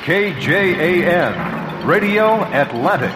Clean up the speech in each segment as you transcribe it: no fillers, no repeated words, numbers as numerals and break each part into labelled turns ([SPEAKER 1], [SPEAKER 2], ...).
[SPEAKER 1] KJAN, Radio Atlantic.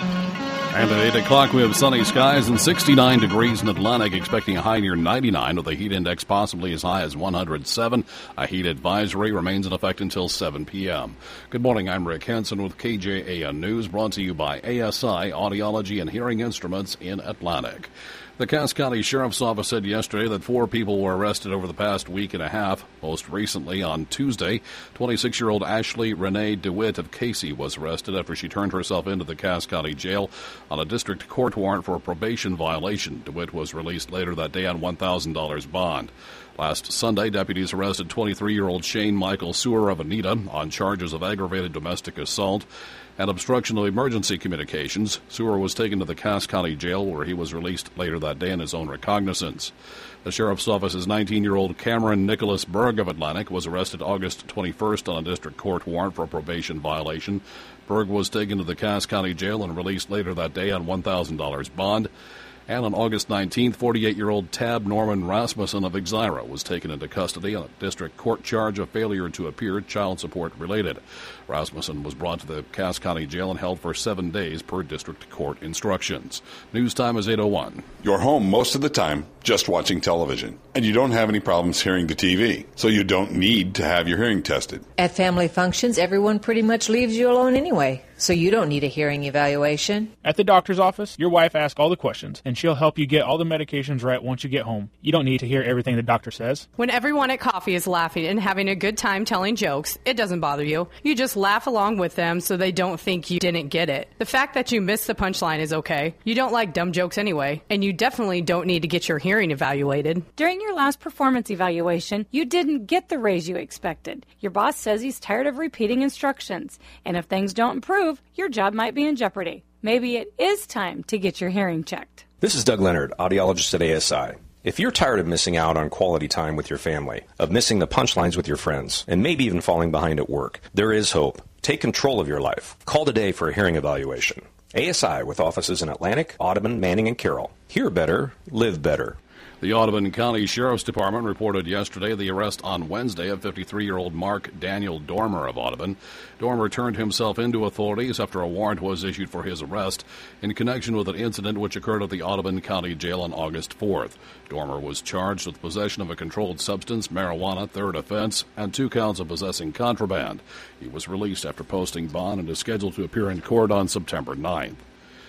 [SPEAKER 2] And at 8 o'clock, we have sunny skies and 69 degrees in Atlantic, expecting a high near 99 with a heat index possibly as high as 107. A heat advisory remains in effect until 7 p.m. Good morning, I'm Rick Henson with KJAN News, brought to you by ASI Audiology and Hearing Instruments in Atlantic. The Cass County Sheriff's Office said yesterday that 4 people were arrested over the past week and a half. Most recently, on Tuesday, 26-year-old Ashley Renee DeWitt of Casey was arrested after she turned herself into the Cass County Jail on a district court warrant for a probation violation. DeWitt was released later that day on $1,000 bond. Last Sunday, deputies arrested 23-year-old Shane Michael Sewer of Anita on charges of aggravated domestic assault and obstruction of emergency communications. Sewer was taken to the Cass County Jail, where he was released later that day in his own recognizance. The Sheriff's Office's 19-year-old Cameron Nicholas Berg of Atlantic was arrested August 21st on a district court warrant for a probation violation. Berg was taken to the Cass County Jail and released later that day on $1,000 bond. And on August 19th, 48-year-old Tab Norman Rasmussen of Exira was taken into custody on a district court charge of failure to appear, child support related. Rasmussen was brought to the Cass County Jail and held for 7 days per district court instructions. News time is 8:01.
[SPEAKER 3] You're home most of the time just watching television, and you don't have any problems hearing the TV, so you don't need to have your hearing tested.
[SPEAKER 4] At family functions, everyone pretty much leaves you alone anyway, so you don't need a hearing evaluation.
[SPEAKER 5] At the doctor's office, your wife asks all the questions, and she'll help you get all the medications right once you get home. You don't need to hear everything the doctor says.
[SPEAKER 6] When everyone at coffee is laughing and having a good time telling jokes, it doesn't bother you. You just laugh along with them so they don't think you didn't get it. The fact that you missed the punchline is okay. You don't like dumb jokes anyway, and you definitely don't need to get your hearing evaluated.
[SPEAKER 7] During your last performance evaluation, you didn't get the raise you expected. Your boss says he's tired of repeating instructions, and if things don't improve, your job might be in jeopardy. Maybe it is time to get your hearing checked.
[SPEAKER 8] This is Doug Leonard, audiologist at ASI. If you're tired of missing out on quality time with your family, of missing the punchlines with your friends, and maybe even falling behind at work, there is hope. Take control of your life. Call today for a hearing evaluation. ASI, with offices in Atlantic, Audubon, Manning, and Carroll. Hear better, live better.
[SPEAKER 2] The Audubon County Sheriff's Department reported yesterday the arrest on Wednesday of 53-year-old Mark Daniel Dormer of Audubon. Dormer turned himself into authorities after a warrant was issued for his arrest in connection with an incident which occurred at the Audubon County Jail on August 4th. Dormer was charged with possession of a controlled substance, marijuana, third offense, and 2 counts of possessing contraband. He was released after posting bond and is scheduled to appear in court on September 9th.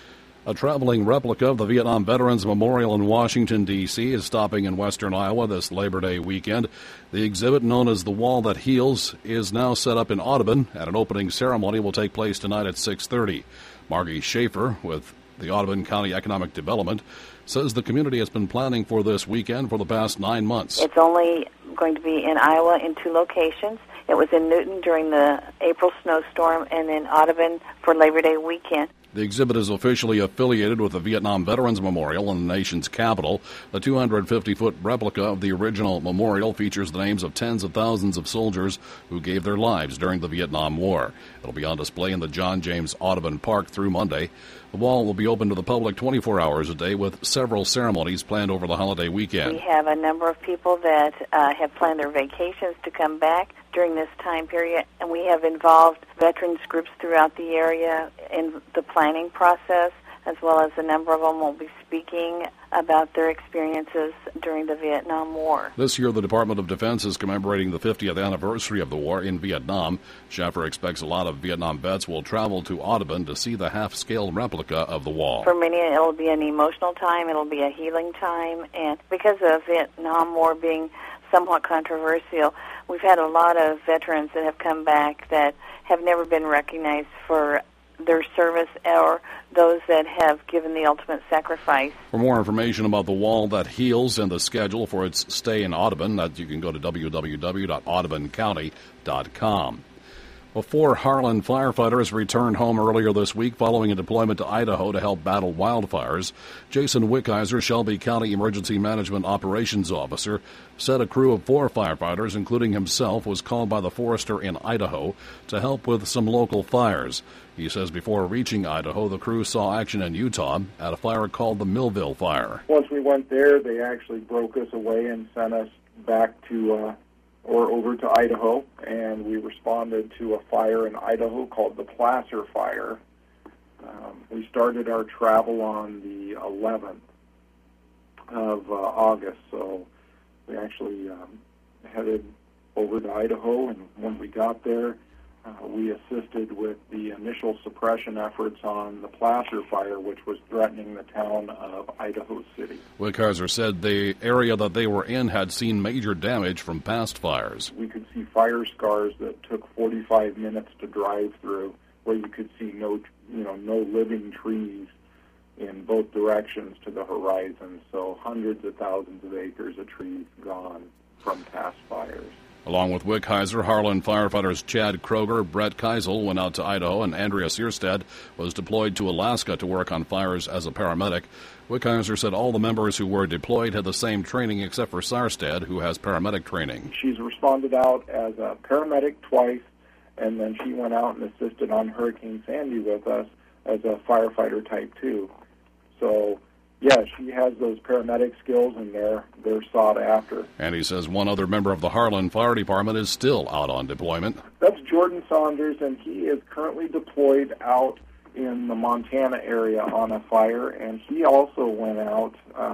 [SPEAKER 2] A traveling replica of the Vietnam Veterans Memorial in Washington, D.C. is stopping in western Iowa this Labor Day weekend. The exhibit, known as The Wall That Heals, is now set up in Audubon, and an opening ceremony will take place tonight at 6:30. Margie Schaefer with the Audubon County Economic Development says the community has been planning for this weekend for the past 9 months.
[SPEAKER 9] It's only going to be in Iowa in 2 locations. It was in Newton during the April snowstorm and in Audubon for Labor Day weekend.
[SPEAKER 2] The exhibit is officially affiliated with the Vietnam Veterans Memorial in the nation's capital. The 250-foot replica of the original memorial features the names of tens of thousands of soldiers who gave their lives during the Vietnam War. It'll be on display in the John James Audubon Park through Monday. The wall will be open to the public 24 hours a day with several ceremonies planned over the holiday weekend.
[SPEAKER 9] We have a number of people that have planned their vacations to come back during this time period, and we have involved veterans groups throughout the area in the planning process, as well as a number of them will be speaking about their experiences during the Vietnam War.
[SPEAKER 2] This year, the Department of Defense is commemorating the 50th anniversary of the war in Vietnam. Schaffer expects a lot of Vietnam vets will travel to Audubon to see the half-scale replica of the wall.
[SPEAKER 9] For many, it'll be an emotional time, it'll be a healing time, and because of the Vietnam War being somewhat controversial, we've had a lot of veterans that have come back that have never been recognized for their service, or those that have given the ultimate sacrifice.
[SPEAKER 2] For more information about the Wall That Heals and the schedule for its stay in Audubon, you can go to www.auduboncounty.com. Well, 4 Harlan firefighters returned home earlier this week following a deployment to Idaho to help battle wildfires. Jason Wickheiser, Shelby County Emergency Management Operations Officer, said a crew of 4 firefighters, including himself, was called by the forester in Idaho to help with some local fires. He says before reaching Idaho, the crew saw action in Utah at a fire called the Millville Fire.
[SPEAKER 10] Once we went there, they actually broke us away and sent us back to over to Idaho, and we responded to a fire in Idaho called the Placer Fire. We started our travel on the 11th of August, so we actually headed over to Idaho, and when we got there, we assisted with the initial suppression efforts on the Placer Fire, which was threatening the town of Idaho City.
[SPEAKER 2] Wickheiser said the area that they were in had seen major damage from past fires.
[SPEAKER 10] We could see fire scars that took 45 minutes to drive through, where you could see no living trees in both directions to the horizon. So hundreds of thousands of acres of trees gone from past fires.
[SPEAKER 2] Along with Wickheiser, Harlan firefighters Chad Kroger, Brett Keisel went out to Idaho, and Andrea Searstead was deployed to Alaska to work on fires as a paramedic. Wickheiser said all the members who were deployed had the same training except for Searstead, who has paramedic training.
[SPEAKER 10] She's responded out as a paramedic twice, and then she went out and assisted on Hurricane Sandy with us as a firefighter type 2. So, yeah, she has those paramedic skills, and they're sought after.
[SPEAKER 2] And he says one other member of the Harlan Fire Department is still out on deployment.
[SPEAKER 10] That's Jordan Saunders, and he is currently deployed out in the Montana area on a fire, and he also went out.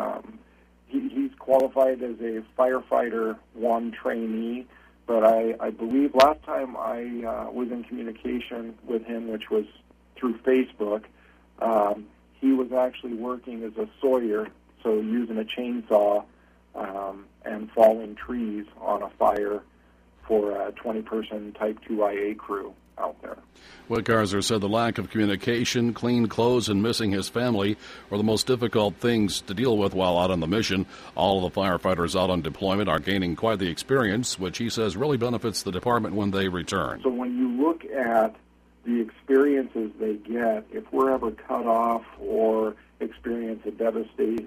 [SPEAKER 10] He's qualified as a firefighter 1 trainee, but I believe last time I was in communication with him, which was through Facebook, he was actually working as a sawyer, so using a chainsaw and falling trees on a fire for a 20-person Type 2 IA crew out there.
[SPEAKER 2] Wickheiser said the lack of communication, clean clothes, and missing his family were the most difficult things to deal with while out on the mission. All of the firefighters out on deployment are gaining quite the experience, which he says really benefits the department when they return.
[SPEAKER 10] So when you look at the experiences they get, if we're ever cut off or experience a devastating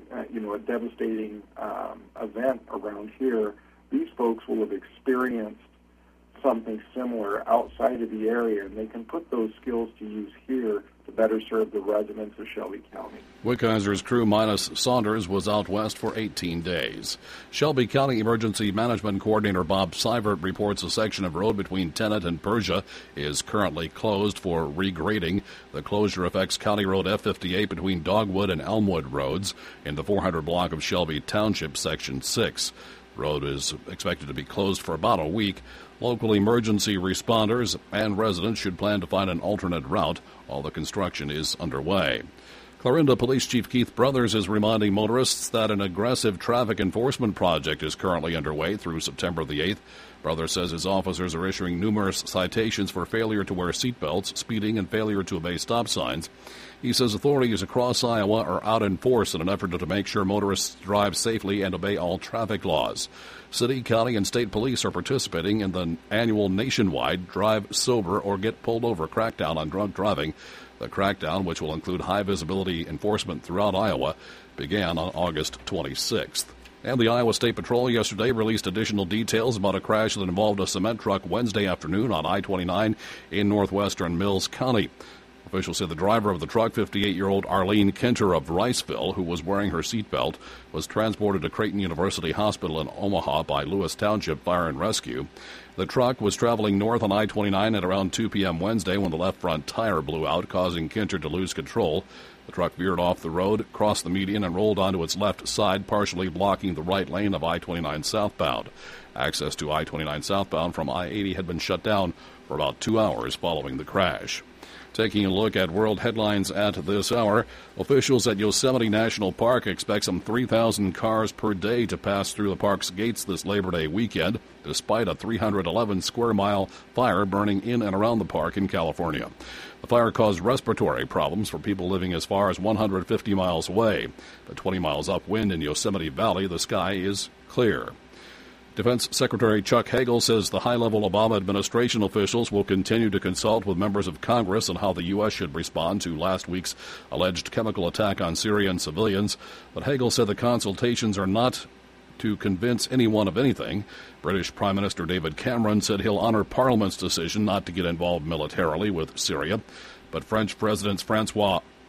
[SPEAKER 10] event around here, these folks will have experienced something similar outside of the area, and they can put those skills to use here to better serve the residents of Shelby County.
[SPEAKER 2] Wickheiser's crew minus Saunders was out west for 18 days. Shelby County Emergency Management Coordinator Bob Seivert reports a section of road between Tennant and Persia is currently closed for regrading. The closure affects County Road F58 between Dogwood and Elmwood roads in the 400 block of Shelby Township, Section 6. The road is expected to be closed for about a week. Local emergency responders and residents should plan to find an alternate route while the construction is underway. Clarinda Police Chief Keith Brothers is reminding motorists that an aggressive traffic enforcement project is currently underway through September the 8th. Brothers says his officers are issuing numerous citations for failure to wear seatbelts, speeding, and failure to obey stop signs. He says authorities across Iowa are out in force in an effort to make sure motorists drive safely and obey all traffic laws. City, county, and state police are participating in the annual nationwide Drive Sober or Get Pulled Over crackdown on drunk driving. The crackdown, which will include high-visibility enforcement throughout Iowa, began on August 26th. And the Iowa State Patrol yesterday released additional details about a crash that involved a cement truck Wednesday afternoon on I-29 in northwestern Mills County. Officials said the driver of the truck, 58-year-old Arlene Kinter of Riceville, who was wearing her seatbelt, was transported to Creighton University Hospital in Omaha by Lewis Township Fire and Rescue. The truck was traveling north on I-29 at around 2 p.m. Wednesday when the left front tire blew out, causing Kinter to lose control. The truck veered off the road, crossed the median, and rolled onto its left side, partially blocking the right lane of I-29 southbound. Access to I-29 southbound from I-80 had been shut down for about 2 hours following the crash. Taking a look at world headlines at this hour, officials at Yosemite National Park expect some 3,000 cars per day to pass through the park's gates this Labor Day weekend, despite a 311-square-mile fire burning in and around the park in California. The fire caused respiratory problems for people living as far as 150 miles away. But 20 miles upwind in Yosemite Valley, the sky is clear. Defense Secretary Chuck Hagel says the high-level Obama administration officials will continue to consult with members of Congress on how the U.S. should respond to last week's alleged chemical attack on Syrian civilians. But Hagel said the consultations are not to convince anyone of anything. British Prime Minister David Cameron said he'll honor Parliament's decision not to get involved militarily with Syria. But French Presidents Francois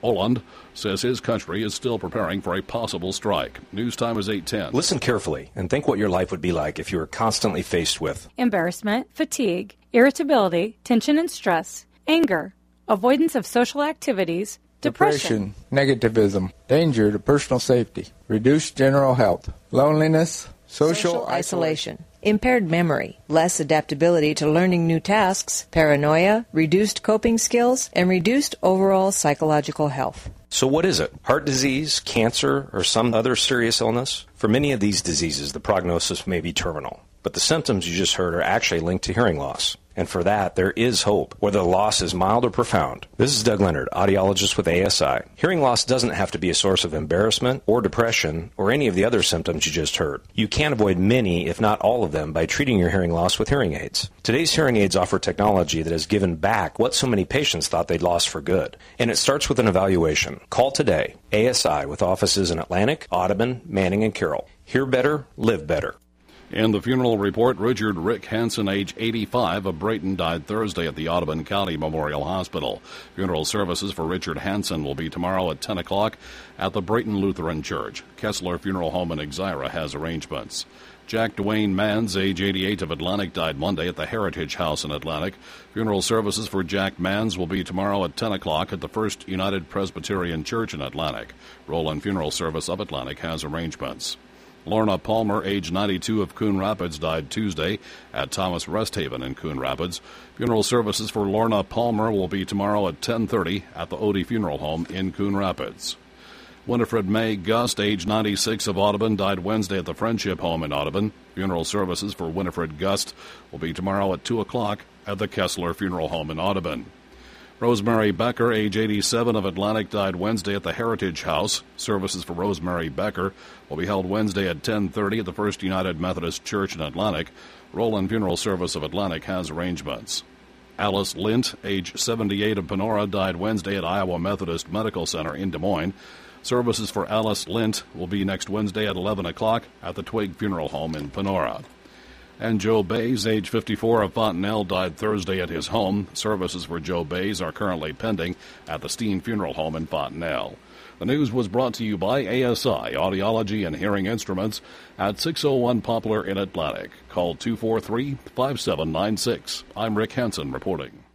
[SPEAKER 2] Holland says his country is still preparing for a possible strike. News time is 8:10.
[SPEAKER 8] Listen carefully and think what your life would be like if you were constantly faced with
[SPEAKER 7] embarrassment, fatigue, irritability, tension and stress, anger, avoidance of social activities, depression,
[SPEAKER 11] negativism, danger to personal safety, reduced general health, loneliness, social
[SPEAKER 4] isolation, impaired memory, less adaptability to learning new tasks, paranoia, reduced coping skills, and reduced overall psychological health.
[SPEAKER 8] So what is it? Heart disease, cancer, or some other serious illness? For many of these diseases, the prognosis may be terminal, but the symptoms you just heard are actually linked to hearing loss. And for that, there is hope, whether the loss is mild or profound. This is Doug Leonard, audiologist with ASI. Hearing loss doesn't have to be a source of embarrassment or depression or any of the other symptoms you just heard. You can avoid many, if not all of them, by treating your hearing loss with hearing aids. Today's hearing aids offer technology that has given back what so many patients thought they'd lost for good. And it starts with an evaluation. Call today, ASI, with offices in Atlantic, Audubon, Manning, and Carroll. Hear better, live better.
[SPEAKER 2] In the funeral report, Richard Rick Hansen, age 85, of Brayton, died Thursday at the Audubon County Memorial Hospital. Funeral services for Richard Hansen will be tomorrow at 10 o'clock at the Brayton Lutheran Church. Kessler Funeral Home in Exira has arrangements. Jack Dwayne Manns, age 88, of Atlantic, died Monday at the Heritage House in Atlantic. Funeral services for Jack Manns will be tomorrow at 10 o'clock at the First United Presbyterian Church in Atlantic. Roland Funeral Service of Atlantic has arrangements. Lorna Palmer, age 92, of Coon Rapids, died Tuesday at Thomas Resthaven in Coon Rapids. Funeral services for Lorna Palmer will be tomorrow at 10:30 at the Odie Funeral Home in Coon Rapids. Winifred May Gust, age 96, of Audubon, died Wednesday at the Friendship Home in Audubon. Funeral services for Winifred Gust will be tomorrow at 2 o'clock at the Kessler Funeral Home in Audubon. Rosemary Becker, age 87, of Atlantic, died Wednesday at the Heritage House. Services for Rosemary Becker will be held Wednesday at 10:30 at the First United Methodist Church in Atlantic. Roland Funeral Service of Atlantic has arrangements. Alice Lint, age 78, of Panora, died Wednesday at Iowa Methodist Medical Center in Des Moines. Services for Alice Lint will be next Wednesday at 11 o'clock at the Twig Funeral Home in Panora. And Joe Bays, age 54, of Fontenelle, died Thursday at his home. Services for Joe Bays are currently pending at the Steen Funeral Home in Fontenelle. The news was brought to you by ASI, Audiology and Hearing Instruments, at 601 Poplar in Atlantic. Call 243-5796. I'm Rick Hansen reporting.